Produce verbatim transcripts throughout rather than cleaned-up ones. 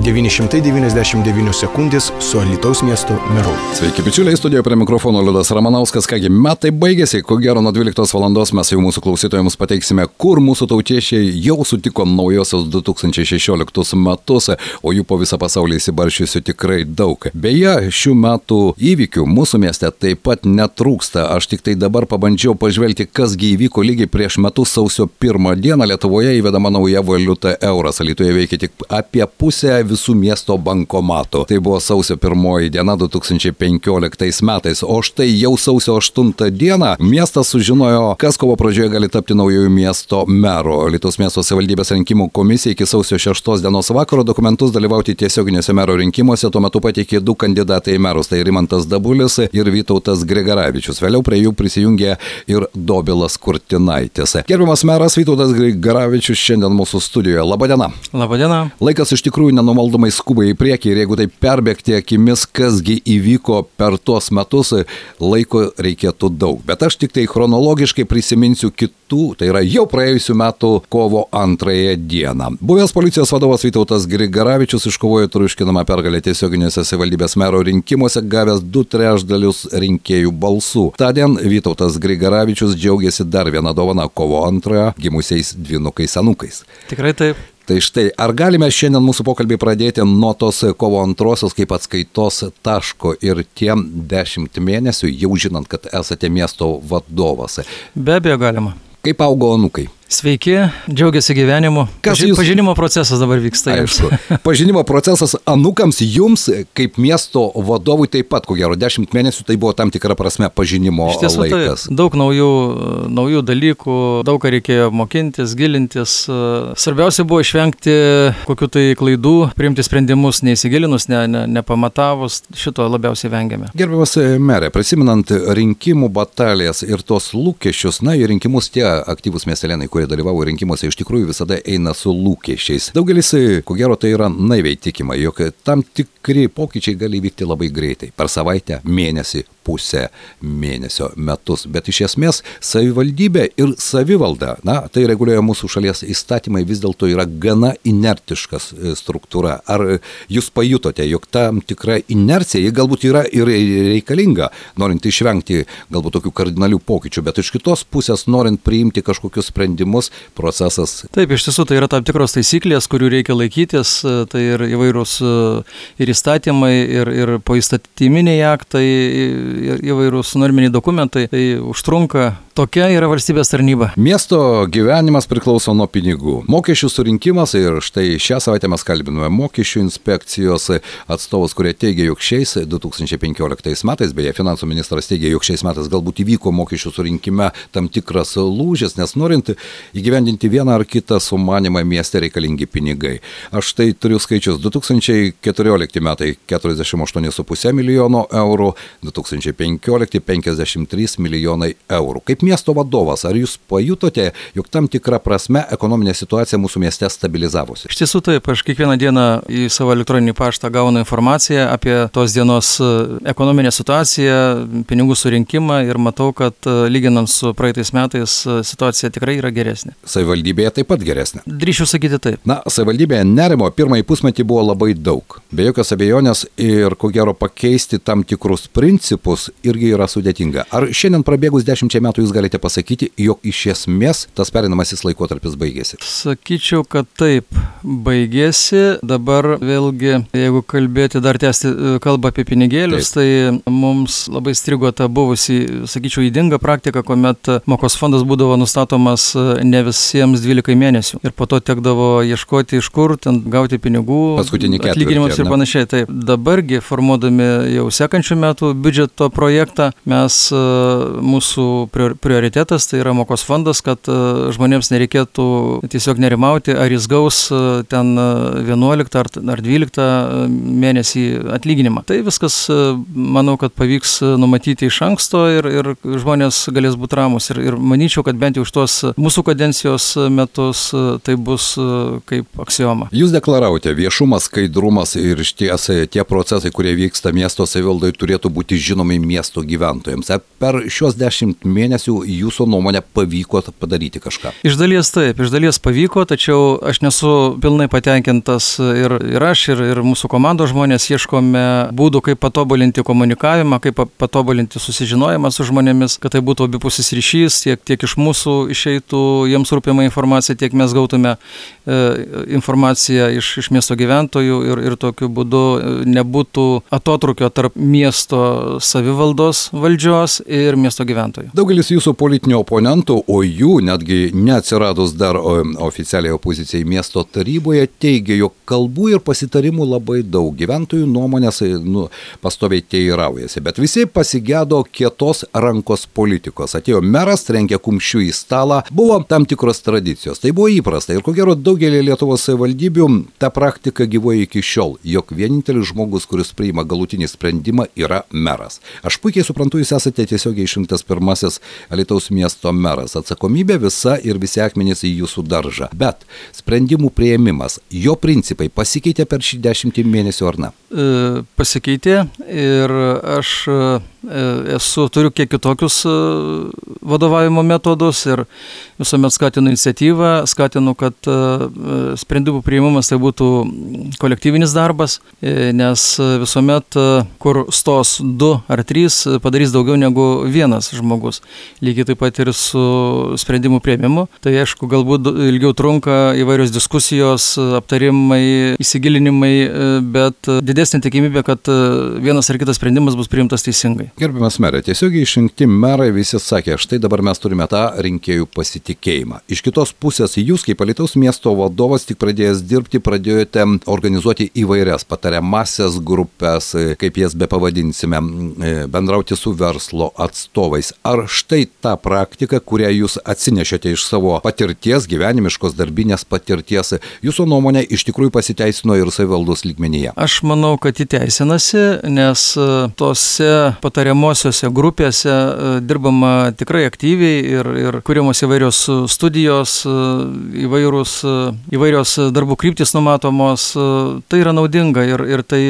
devyni šimtai devyniasdešimt devynios sekundės su Alytaus miesto meru. Sveiki, bičiuliai, studijoje prie mikrofono Liudas Ramanauskas. Kągi, metai baigėsi, ko gero nuo dvyliktos valandos mes jau mūsų klausytojams pateiksime, kur mūsų tautiečiai jau sutiko naujosios du tūkstančiai šešioliktus metus, o jų po visą pasaulį įsibaršiusių tikrai daug. Beje, šių metų įvykių mūsų mieste taip pat netrūksta. Aš tik tai dabar pabandžiau pažvelgti, kasgi įvyko lygiai prieš metus sausio pirmą dieną. Lietuvoje įvedama nauja valiuta euras. Alytuje veikia tik apie pusę visų miesto bankomatų. Tai buvo sausio pirmoji diena du tūkstančiai penkioliktais metais. O štai jau sausio aštuntą dieną miestas sužinojo, kas kovo pradžioje gali tapti naujųjų miesto mero. Alytaus miesto savivaldybės rinkimų komisija iki sausio šeštos dienos vakaro dokumentus dalyvauti tiesioginiuose mero rinkimuose tuo metu pateikė du kandidatai į merus. Tai Rimantas Dabulis ir Vytautas Grigaravičius. Vėliau prie jų prisijungė ir Dobilas Kurtinaitis. Gerbiamas meras Vytautas Grigaravičius šiandien mūsų studijoje. Labadiena. Labadiena. Laikas iš tikrųjų nenumaldomai skuba į priekį ir jeigu tai perbėgti akimis, kasgi įvyko per tuos metus, laiko reikėtų daug. Bet aš tik tai chronologiškai prisiminsiu kitų, tai yra jau praėjusių metų kovo antrąją dieną. Buvęs policijos vadovas Vytautas Grigaravičius iškovojo triuškinamą pergalę tiesioginiuose savivaldybės mero rinkimuose, gavęs du trečdalius rinkėjų balsų. Tądien Vytautas Grigaravičius džiaugiasi dar vieną dovaną kovo antrąją gimusiais dvynukais anūkais. Tikrai taip. Tai štai, ar galime šiandien mūsų pokalbį pradėti nuo tos kovo antrosios kaip atskaitos taško ir tiem dešimt mėnesių, jau žinant, kad esate miesto vadovas? Be abejo galima. Kaip augo anūkai? Sveiki, džiaugiasi gyvenimu. Paži, jūs... Pažinimo procesas dabar vyksta. Aišku. Pažinimo procesas anūkams, jums kaip miesto vadovui taip pat, ko gero, dešimt mėnesių tai buvo tam tikra prasme pažinimo Iš tiesų, laikas. Tai daug naujų, naujų dalykų, daug ką reikėjo mokintis, gilintis. Svarbiausia buvo išvengti kokių tai klaidų, priimti sprendimus neįsigilinus, ne, ne, nepamatavus. Šito labiausiai vengiame. Gerbiamas merė, prisimenant rinkimų batalijas ir tos lūkesčius, na, į rinkimus tie aktyvūs miestelėnai, kurie dalyvavo rinkimuose, iš tikrųjų visada eina su lūkesčiais. Daugelis, ko gero, tai yra naiviai tikima, jog tam tikri pokyčiai gali vykti labai greitai. Per savaitę, mėnesį, pusę mėnesio, metus. Bet iš esmės savivaldybė ir savivalda, na, tai reguliuoja mūsų šalies įstatymai, vis dėlto yra gana inertiškas struktūra. Ar jūs pajutote, jog tam tikra inercija, ji galbūt yra ir reikalinga, norint išvengti galbūt tokių kardinalių pokyčių, bet iš kitos pusės, norint priimti kažkokius sprendimus, procesas. Taip, iš tiesų tai yra tam tikros taisyklės, kurių reikia laikytis, tai ir įvairūs ir įstatymai, ir, ir poįstatyminiai aktai, ir įvairūs norminiai dokumentai, tai užtrunka. Tokia yra valstybės tarnyba. Miesto gyvenimas priklauso nuo pinigų. Mokesčių surinkimas, ir štai šią savaitę mes kalbinome mokesčių inspekcijos atstovus, kurie teigia, jog šiais du tūkstančiai penkioliktais metais, beje, finansų ministras teigia, jog šiais metais galbūt įvyko mokesčių surinkime tam tikras lūžis, nes norint įgyvendinti vieną ar kitą sumanimą mieste reikalingi pinigai. Aš tai turiu skaičius du tūkstančiai keturiolikti metai keturiasdešimt aštuoni su puse milijono eurų, du tūkstančiai penkiolikti penkiasdešimt trys milijonai eurų. Kaip miesto vadovas, ar jūs pajutote, jog tam tikrą prasme ekonominė situacija mūsų mieste stabilizavosi? Iš tiesų taip, aš kiekvieną dieną į savo elektroninį paštą gaunu informaciją apie tos dienos ekonominę situaciją, pinigų surinkimą ir matau, kad lyginant su praeitais metais situacija tikrai yra geresnė. Savivaldybėje taip pat geresnė? Drįšiu sakyti taip. Na, savivaldybėje nerimo pirmąjį pusmetį buvo labai daug. Be jokios abejonės ir ko gero pakeisti tam tikrus principus irgi yra sudėtinga. Ar šiandien prabėgus dešimčiai metų jūs galite pasakyti, jog iš esmės tas pereinamasis laikotarpis baigėsi? Sakyčiau, kad taip, baigėsi. Dabar vėlgi, jeigu kalbėti, dar tęsti kalbą apie pinigėlius, taip. Tai mums labai strigo ta buvusi, sakyčiau, ydinga praktika, kuomet mokos fondas būdavo nustatomas ne visiems dvylikai mėnesių. Ir po to tekdavo ieškoti iš kur, ten gauti pinigų, atlyginimams ir panašiai. Taip, dabargi, formuodami jau sekančių metų biudžeto projektą, mes mūsų prioritetas, tai yra mokos fondas, kad žmonėms nereikėtų tiesiog nerimauti, ar jis gaus ten vienuoliktą ar dvyliktą mėnesį atlyginimą. Tai viskas, manau, kad pavyks numatyti iš anksto ir, ir žmonės galės būti ramus. Ir, ir manyčiau, kad bent jau iš tos mūsų mūsų kadencijos metus tai bus kaip aksioma. Jūs deklaravote, viešumas, skaidrumas ir išties tie procesai, kurie vyksta miesto savivaldoje, turėtų būti žinomi miesto gyventojams. Ar per šios dešimt mėnesių jūsų nuomonė pavyko padaryti kažką? Iš dalies taip, iš dalies pavyko, tačiau aš nesu pilnai patenkintas ir, ir aš, ir, ir mūsų komandos žmonės ieškome būdų, kaip patobulinti komunikavimą, kaip patobulinti susižinojimą su žmonėmis, kad tai būtų abipusis ryšys, tiek, tiek iš mūsų išeitų jiems rūpima informacija, tiek mes gautume e, informaciją iš, iš miesto gyventojų ir, ir tokiu būdu nebūtų atotrukio tarp miesto savivaldos valdžios ir miesto gyventojų. Daugelis jūsų politinių oponentų, o jų netgi neatsiradus dar oficialiai opozicijai miesto taryboje, teigia, jog kalbų ir pasitarimų labai daug. Gyventojų nuomonės nu, pastoviai teiraujasi, bet visi pasigėdo kietos rankos politikos. Atėjo meras, trenkė kumščiu į stalą, buvo tam tikros tradicijos. Tai buvo įprasta ir ko gero daugelį Lietuvos savivaldybių ta praktika gyvoja iki šiol, jog vienintelis žmogus, kuris priima galutinį sprendimą, yra meras. Aš puikiai suprantu, jūs esate tiesiogiai išrinktas pirmasis Alytaus miesto meras. Atsakomybė visa ir visi akmenys į jūsų daržą. Bet sprendimų priėmimas, jo principai pasikeitė per šį dešimtį mėnesių ar ne? E, pasikeitė ir aš esu, turiu kiek kitokius vadovavimo metodus ir visuomet skatinu iniciatyvą, skatinu, kad sprendimų priėmimas tai būtų kolektyvinis darbas, nes visuomet, kur stos du ar trys, padarys daugiau negu vienas žmogus. Lygiai taip pat ir su sprendimų priėmimu. Tai aišku, galbūt ilgiau trunka įvairios diskusijos, aptarimai, įsigilinimai, bet didesnė tikimybė, kad vienas ar kitas sprendimas bus priimtas teisingai. Gerbiamas merė, tiesiogiai išrinkti merai visi sakė, štai dabar mes turime tą rinkėjų pasitikėjimą. Iš kitos pusės, jūs kaip Alytaus miesto vadovas tik pradėjęs dirbti, pradėjote organizuoti įvairias patariamasias grupės, kaip jas be pavadinsime, bendrauti su verslo atstovais. Ar štai ta praktika, kurią jūs atsinešėte iš savo patirties, gyvenimiškos darbinės patirties, jūsų nuomonė iš tikrųjų pasiteisino ir savivaldos lygmenyje? Aš manau, kad įteisinasi, nes tose patariamosiose grupėse dirbama tikrai aktyviai ir, ir kuriamos įvairios studijos, įvairūs, įvairios darbų kryptis numatomos. Tai yra naudinga ir, ir tai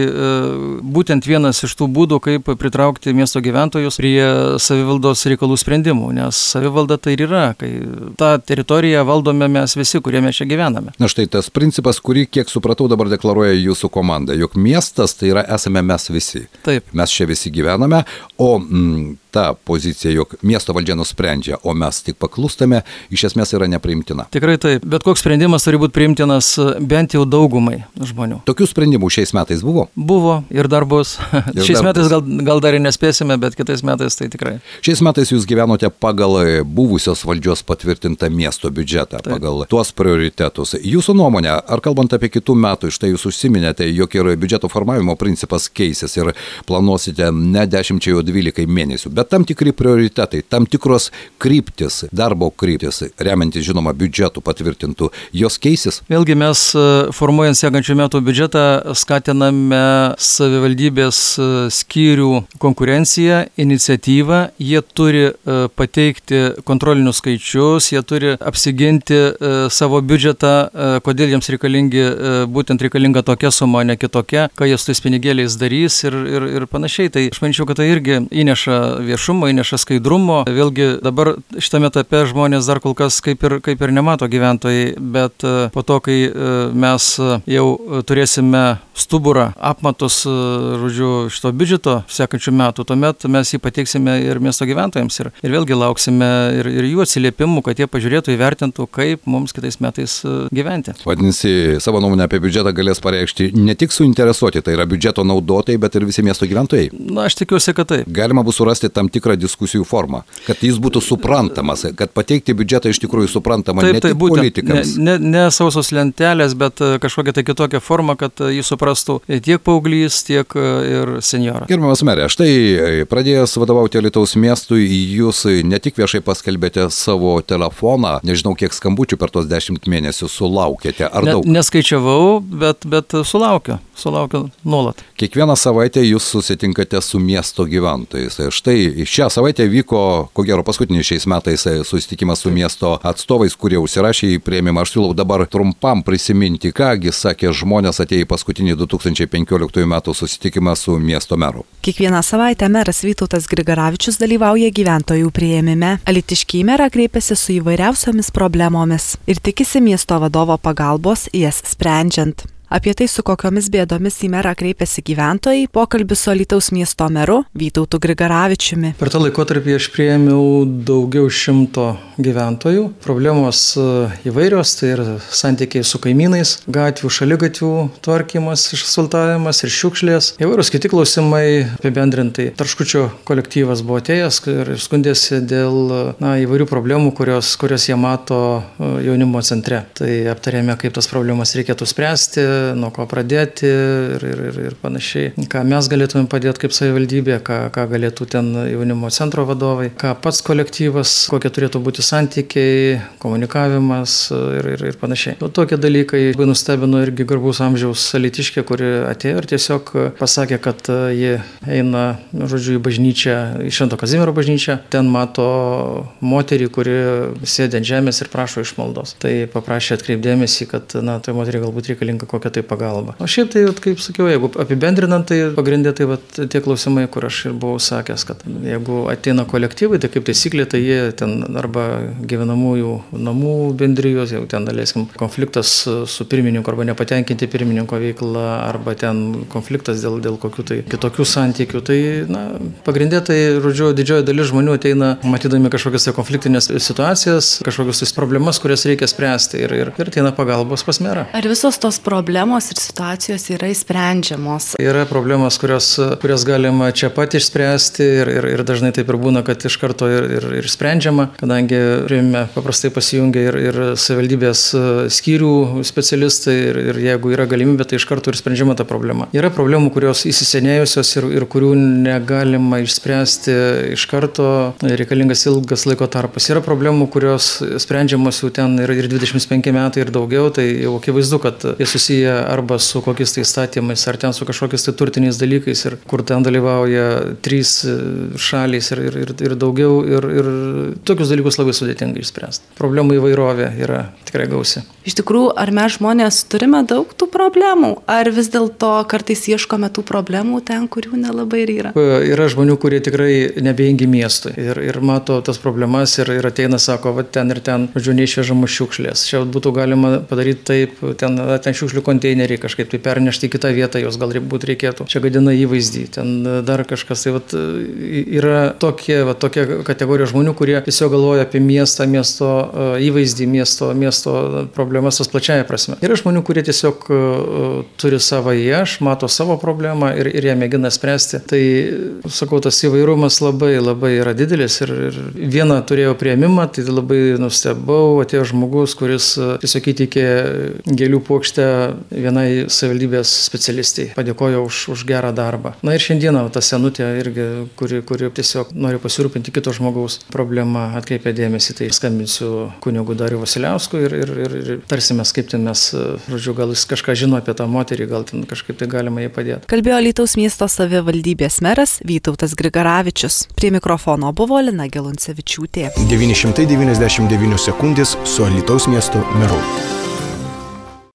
būtent vienas iš tų būdų, kaip pritraukti miesto gyventojus prie savivaldos reikalų sprendimų, nes savivalda tai ir yra, kai tą teritoriją valdome mes visi, kurie mes čia gyvename. Na štai tas principas, kurį, kiek supratau, dabar deklaruoja jūsų komanda, jog miestas tai yra esame mes visi. Taip. Mes čia visi gyvename, o mm, ta pozicija, jog miesto valdžia nusprendžia, o mes tik paklūstame, iš esmės yra nepriimtina. Tikrai taip, bet koks sprendimas turi būti priimtinas bent jau daugumai žmonių. Tokių sprendimų šiais metais buvo? Buvo ir dar bus. Ir šiais dar metais bus. gal, gal dar ir nespėsime, bet kitais metais tai tikrai. Šiais metais jūs gyvenote pagal buvusios valdžios patvirtintą miesto biudžetą, taip, pagal tuos prioritetus. Jūsų nuomonė, ar kalbant apie kitų metų, štai jūs užsiminėte, jog ir biudžeto formavimo principas keisis ir planuosite ne dešimčiai, o dvylikai mėnesių, bet tam tikri prioritetai, tam tikros kryptis, darbo kryptis, remiantis žinoma biudžetų patvirtintų, jos keisis? Vėlgi mes formuojant sekančių metų biudžetą skatiname savivaldybės skyrių konkurenciją, iniciatyvą, jie turi pateikti kontrolinius skaičius, jie turi apsiginti savo biudžetą, kodėl jiems reikalingi, būtent reikalinga tokia suma, ne kitokia, ką jie su tais pinigėliais darys ir, ir, ir panašiai. Tai aš manyčiau, kad tai irgi įneša viešumo, įneša skaidrumo. Vėlgi dabar šitame etape žmonės dar kol kas kaip ir, kaip ir nemato gyventojai, bet po to, kai mes jau turėsime stuburą, apmatus, žodžiu, šito biudžeto sekančių metų, tuomet mes jį pateiksime ir miesto gyventojams ir, ir vėlgi lauksime ir, ir jų atsiliepimų, kad jie pažiūrėtų, įvertintų, kaip mums kitais metais gyventi. Vadinasi, savo nuomonę apie biudžetą galės pareikšti ne tik suinteresuoti, tai yra biudžeto naudotojai, bet ir visi miesto gyventojai. Na, aš tikiuosi, kad taip. Galima bus surasti tam tikrą diskusijų formą, kad jis būtų suprantamas, kad pateikti biudžetą iš tikrųjų suprantama taip, ne tik būtent, politikams. Ne, ne, ne sausos lentelės, bet kažkokia tai kitokia forma, kad jis suprastų tiek paauglys, tiek ir senjoras. Gerbiamas merė, štai pradėjęs vadovauti Alytaus miestui, jūs ne tik viešai paskelbėte savo telefoną, nežinau kiek skambučių per tos dešimt mėnesių sulaukėte, ar ne, daug? Neskaičiavau, bet, bet sulaukiu. sulaukiu nuolat. Kiekvieną savaitę jūs susitinkate su miesto gyventojais. Štai šią savaitę vyko, ko gero, paskutinis šiais metais susitikimas su miesto atstovais, kurie užsirašė į priėmimą. Aš siūlau dabar trumpam prisiminti, kągi sakė žmonės atėję į paskutinį du tūkstančiai penkioliktųjų metų susitikimą su miesto meru. Kiekvieną savaitę meras Vytautas Grigaravičius dalyvauja gyventojų priėmime. Alytiškiai merą kreipiasi su įvairiausiomis problemomis ir tikisi miesto vadovo pagalbos jas sprendžiant. Apie tai, su kokiomis bėdomis į merą kreipiasi gyventojai, pokalbis su Alytaus miesto meru Vytautu Grigaravičiumi. Per tą laikotarpį aš priėmiau daugiau šimto gyventojų. Problemos įvairios, tai ir santykiai su kaimynais, gatvių, šaligatvių tvarkymas, išasfaltavimas ir šiukšlės. Įvairūs kiti klausimai, apibendrintai. Tarškučio kolektyvas buvo atėjęs ir skundėsi dėl na, įvairių problemų, kurios, kurios jie mato jaunimo centre. Tai aptarėme, kaip tas problemas reikėtų spręsti, nuo ko pradėti ir, ir, ir, ir panašiai. Ką mes galėtume padėti kaip savivaldybė, ką, ką galėtų ten jaunimo centro vadovai, ką pats kolektyvas, kokie turėtų būti santykiai, komunikavimas ir, ir, ir panašiai. O tokie dalykai labai nustebino irgi garbaus amžiaus alytiškė, kuri atėjo ir tiesiog pasakė, kad ji eina, žodžiu, į bažnyčią, į Švento Kazimiero bažnyčią. Ten mato moterį, kuri sėdi ant žemės ir prašo išmaldos. Tai paprašė atkreipdėmėsi, kad na, tai moteriai galbūt reikalinga kokia tai pagalba. O šiaip tai, kaip sakiau, jeigu apibendrinant, tai pagrindė tai vat, tie klausimai, kur aš ir buvau sakęs, kad jeigu ateina kolektyvai, tai kaip taisyklė, tai jie ten arba gyvenamųjų namų bendrijos, jau ten daleiskim konfliktas su pirmininku arba nepatenkinti pirmininko veikla, arba ten konfliktas dėl, dėl kokių tai kitokių santykių. Tai na, pagrindė tai, žodžiu, didžioji dalis žmonių ateina matydami kažkokias tai konfliktinės situacijas, kažkokias tai problemas, kurias reikia spręsti ir, ir, ir ateina pagalbos pas merą. Ar visos tos problemos ir situacijos yra įsprendžiamos? Yra problemos, kurios, kurios galima čia pat išspręsti ir, ir, ir dažnai taip ir būna, kad iš karto ir, ir, ir sprendžiama, kadangi priėmime paprastai pasijungia ir, ir savivaldybės skyrių specialistai ir, ir jeigu yra galimybė, tai iš karto ir sprendžiama ta problema. Yra problemų, kurios įsisenėjusios ir, ir kurių negalima išspręsti iš karto, reikalingas ilgas laiko tarpas. Yra problemų, kurios sprendžiamos jau ten ir, ir dvidešimt penki metai ir daugiau, tai jau akivaizdu, kad jie susiję arba su kokiais tai statymais, ar ten su kažkokiais tai turtiniais dalykais, ir kur ten dalyvauja trys šalys ir, ir, ir, ir daugiau, ir, ir tokius dalykus labai sudėtinga išspręsti. Problemų įvairovė yra tikrai gausi. Iš tikrųjų, ar mes žmonės turime daug tų problemų, ar vis dėlto kartais ieškome tų problemų ten, kurių nelabai ir yra? Yra žmonių, kurie tikrai nebeingi miestui ir, ir mato tas problemas ir, ir ateina, sako, va ten ir ten, žodžiu, neišvežamos šiukšlės. Čia būtų galima padaryti taip, ten, ten šiukšlių konteineriai kažkaip tai pernešti į kitą vietą, jos galbūt reikėtų. Čia gadina įvaizdį, ten dar kažkas. Tai vat, yra tokie, vat, tokie kategorija žmonių, kurie tiesiog galvoja apie miestą, miesto įvaizdį, miesto, miesto problemas tos plačiaja prasme. Yra žmonių, kurie tiesiog turi savo aš, mato savo problemą ir, ir ją mėgina spręsti. Tai, sakau, tas įvairumas labai, labai yra didelis ir, ir vieną turėjau priėmimą, tai labai nustebau, atėjo žmogus, kuris tiesiog įteikė gėlių puokštę vienai savivaldybės specialistai. Padėkojo už, už gerą darbą. Na ir šiandieną ta senutė irgi, kuri, kuri tiesiog nori pasirūpinti kito žmogaus problemą, atkreipė dėmesį. Tai skambinsiu kunigui Dariui Vasiliauskui ir, ir, ir, ir tarsimės, kaip ten mes, žodžiu, gal jis kažką žino apie tą moterį, gal ten kažkaip tai galima jai padėti. Kalbėjo Alytaus miesto savivaldybės meras Vytautas Grigaravičius. Prie mikrofono buvo Lina Geluncevičiūtė. devyni šimtai devyniasdešimt devynios sekundės su Alytaus miesto meru.